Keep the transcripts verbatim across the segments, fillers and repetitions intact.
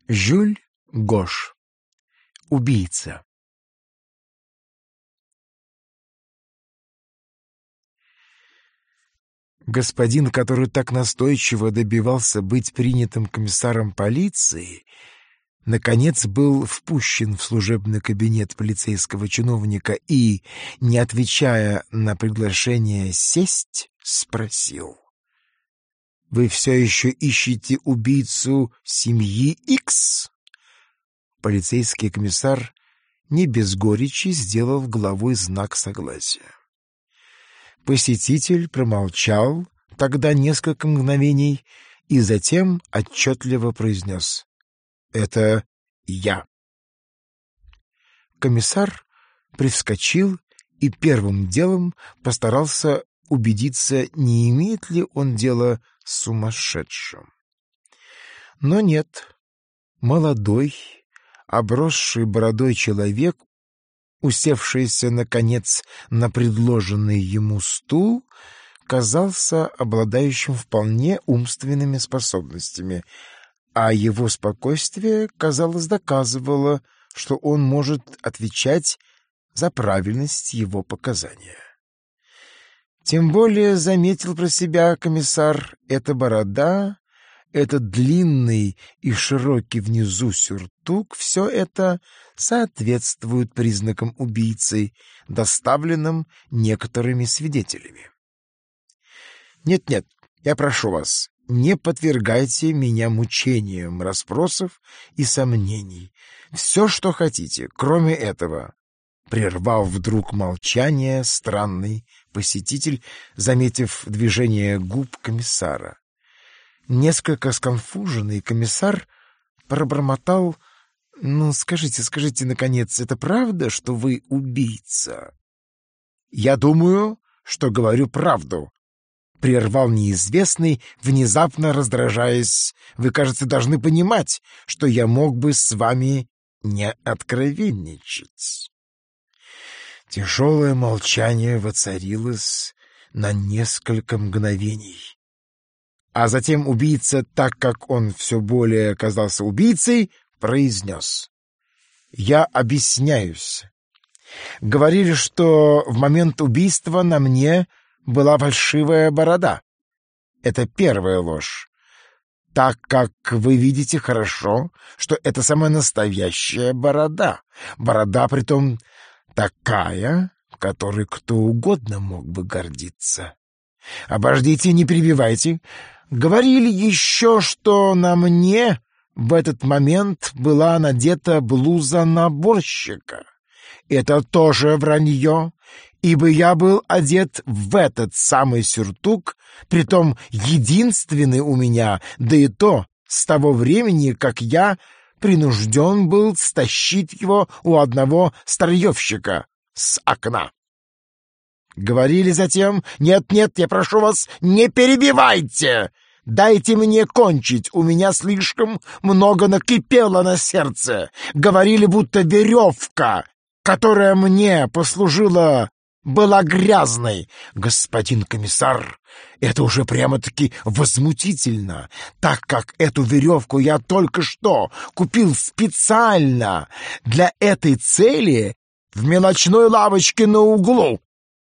Жюль Гош. Убийца. Господин, который так настойчиво добивался быть принятым комиссаром полиции, наконец был впущен в служебный кабинет полицейского чиновника и, не отвечая на приглашение сесть, спросил: «Вы все еще ищете убийцу семьи Икс?» Полицейский комиссар не без горечи сделал головой знак согласия. Посетитель промолчал тогда несколько мгновений и затем отчетливо произнес: «Это я». Комиссар привскочил и первым делом постарался убедиться, не имеет ли он дело с сумасшедшим. Но нет, молодой, обросший бородой человек, усевшийся, наконец, на предложенный ему стул, казался обладающим вполне умственными способностями, а его спокойствие, казалось, доказывало, что он может отвечать за правильность его показания. Тем более, заметил про себя комиссар, эта борода, этот длинный и широкий внизу сюртук — все это соответствует признакам убийцы, доставленным некоторыми свидетелями. Нет-нет, я прошу вас, не подвергайте меня мучениям расспросов и сомнений. Все, что хотите, кроме этого. Прервал вдруг молчание странный посетитель, заметив движение губ комиссара. Несколько сконфуженный комиссар пробормотал: «Ну, скажите, скажите, наконец, это правда, что вы убийца?» «Я думаю, что говорю правду», — прервал неизвестный, внезапно раздражаясь. «Вы, кажется, должны понимать, что я мог бы с вами не откровенничать». Тяжелое молчание воцарилось на несколько мгновений. А затем убийца, так как он все более оказался убийцей, произнес: «Я объясняюсь. Говорили, что в момент убийства на мне была фальшивая борода. Это первая ложь, так как вы видите хорошо, что это самая настоящая борода. Борода, притом, такая, которой кто угодно мог бы гордиться. Обождите, не перебивайте. Говорили еще, что на мне в этот момент была надета блуза наборщика. Это тоже вранье, ибо я был одет в этот самый сюртук, притом единственный у меня, да и то с того времени, как я принужден был стащить его у одного старьевщика с окна. Говорили затем: «Нет-нет, я прошу вас, не перебивайте! Дайте мне кончить, у меня слишком много накипело на сердце. Говорили, будто веревка, которая мне послужила, была грязной. Господин комиссар, это уже прямо-таки возмутительно, так как эту веревку я только что купил специально для этой цели в мелочной лавочке на углу».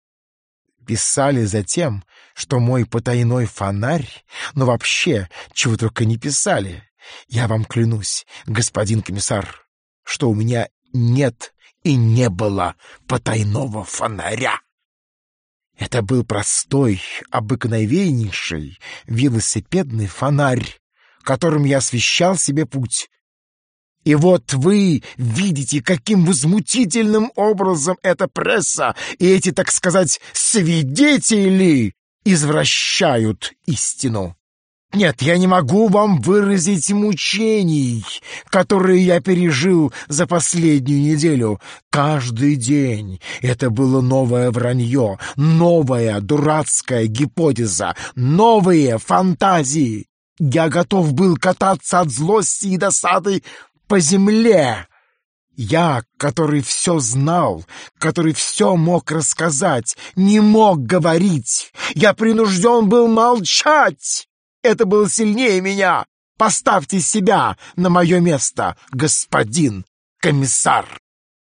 Писали затем, что мой потайной фонарь, но вообще, чего только не писали. Я вам клянусь, господин комиссар, что у меня нет и не было потайного фонаря. Это был простой, обыкновеннейший велосипедный фонарь, которым я освещал себе путь. И вот вы видите, каким возмутительным образом эта пресса и эти, так сказать, свидетели извращают истину. Нет, я не могу вам выразить мучений, которые я пережил за последнюю неделю. Каждый день это было новое вранье, новая дурацкая гипотеза, новые фантазии. Я готов был кататься от злости и досады по земле. Я, который все знал, который все мог рассказать, не мог говорить. Я принужден был молчать. Это было сильнее меня. Поставьте себя на мое место, господин комиссар!»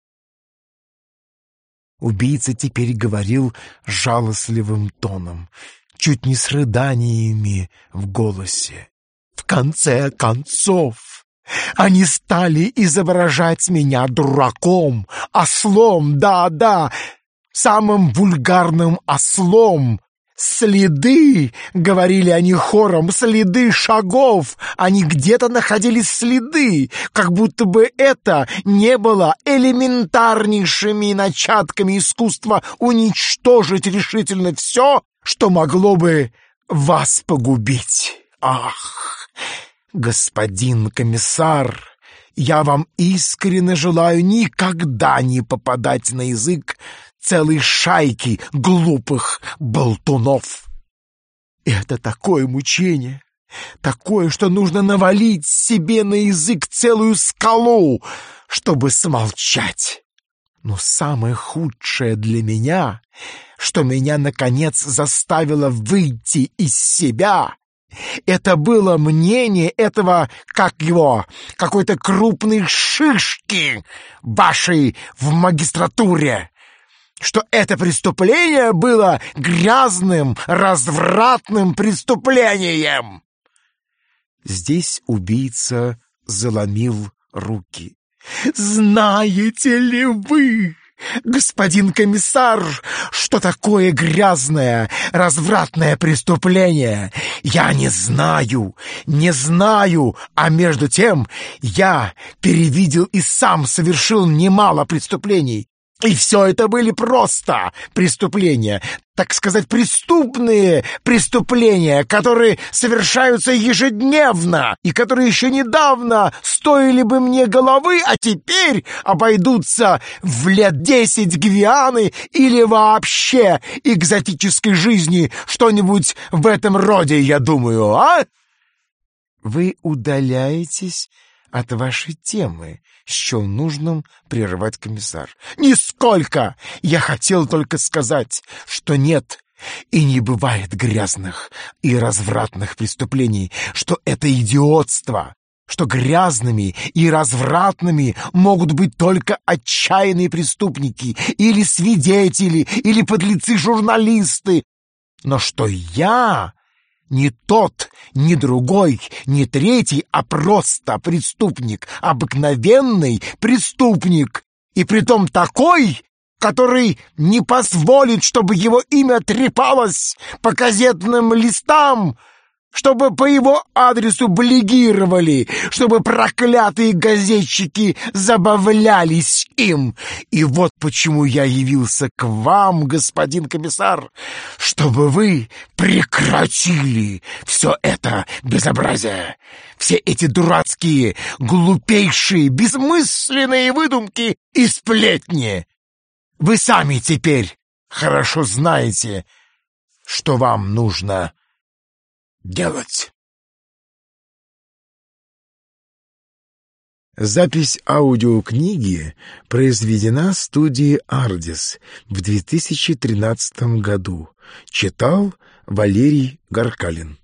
Убийца теперь говорил жалостливым тоном, чуть не с рыданиями в голосе. «В конце концов, они стали изображать меня дураком, ослом, да-да, самым вульгарным ослом. Следы, — говорили они хором, — следы шагов. Они где-то находили следы, как будто бы это не было элементарнейшими начатками искусства уничтожить решительно все, что могло бы вас погубить. Ах, господин комиссар, я вам искренне желаю никогда не попадать на язык целой шайки глупых болтунов. Это такое мучение, такое, что нужно навалить себе на язык целую скалу, чтобы смолчать. Но самое худшее для меня, что меня, наконец, заставило выйти из себя, это было мнение этого, как его, какой-то крупной шишки вашей в магистратуре, что это преступление было грязным, развратным преступлением. Здесь убийца заломил руки. «Знаете ли вы, господин комиссар, что такое грязное, развратное преступление? Я не знаю, не знаю, а между тем я перевидел и сам совершил немало преступлений. И все это были просто преступления, так сказать, преступные преступления, которые совершаются ежедневно и которые еще недавно стоили бы мне головы, а теперь обойдутся в лет десять Гвианы или вообще экзотической жизни, что-нибудь в этом роде, я думаю, а? Вы удаляетесь от вашей темы, счел нужным прервать комиссар. «Нисколько! Я хотел только сказать, что нет и не бывает грязных и развратных преступлений, что это идиотство, что грязными и развратными могут быть только отчаянные преступники или свидетели, или подлецы-журналисты, но что я... не тот, ни другой, ни третий, а просто преступник, обыкновенный преступник, и притом такой, который не позволит, чтобы его имя трепалось по газетным листам, чтобы по его адресу блегировали, чтобы проклятые газетчики забавлялись им. И вот почему я явился к вам, господин комиссар, чтобы вы прекратили все это безобразие, все эти дурацкие, глупейшие, бессмысленные выдумки и сплетни. Вы сами теперь хорошо знаете, что вам нужно делать. Запись аудиокниги произведена студией «Ардис» в две тысячи тринадцатом году. Читал Валерий Горкалин.